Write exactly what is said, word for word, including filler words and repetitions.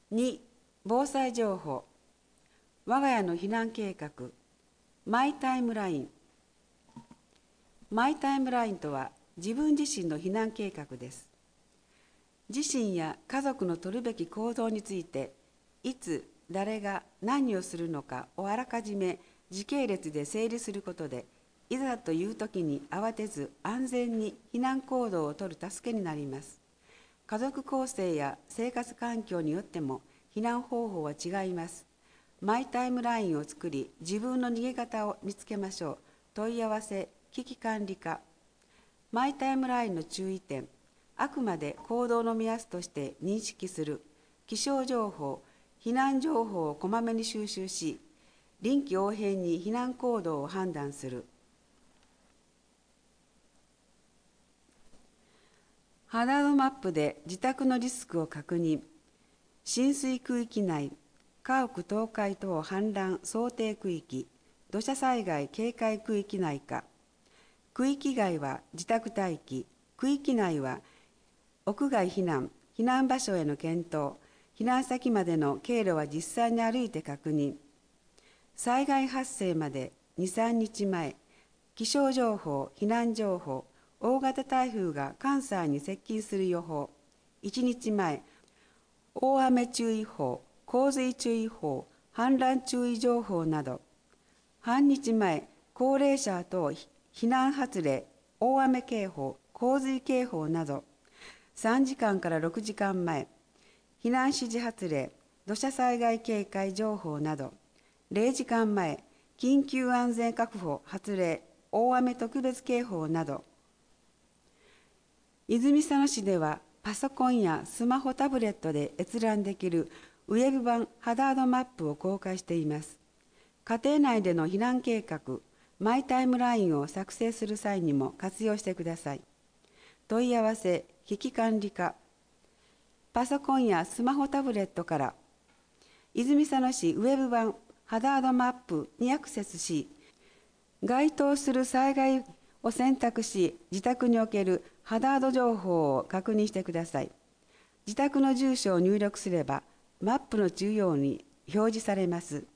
に、防災情報。我が家の避難計画。マイタイムライン。マイタイムラインとは自分自身の避難計画です。自身や家族の取るべき行動について、いつ、誰が何をするのかをあらかじめ時系列で整理することで、いざという時に慌てず安全に避難行動をとる助けになります。家族構成や生活環境によっても避難方法は違います。マイタイムラインを作り、自分の逃げ方を見つけましょう。問い合わせ、危機管理課。マイタイムラインの注意点。あくまで行動の目安として認識する。気象情報、避難情報をこまめに収集し、臨機応変に避難行動を判断する。ハザードマップで自宅のリスクを確認。浸水区域内、家屋倒壊等氾濫想定区域、土砂災害警戒区域内か。区域外は自宅待機、区域内は屋外避難、避難場所への検討、避難先までの経路は実際に歩いて確認。災害発生までに、さんにちまえ、気象情報、避難情報、大型台風が関西に接近する予報。いちにちまえ、大雨注意報、洪水注意報、氾濫注意情報など。半日前、高齢者等避難発令、大雨警報、洪水警報など。さんじかんからろくじかんまえ、避難指示発令、土砂災害警戒情報など。れいじかんまえ、緊急安全確保発令、大雨特別警報など。泉佐野市では、パソコンやスマホタブレットで閲覧できるウェブ版ハザードマップを公開しています。家庭内での避難計画、マイタイムラインを作成する際にも活用してください。問い合わせ、危機管理課。パソコンやスマホタブレットから、泉佐野市ウェブ版ハザードマップにアクセスし、該当する災害を選択し、自宅におけるハザード情報を確認してください。自宅の住所を入力すれば、マップの中央に表示されます。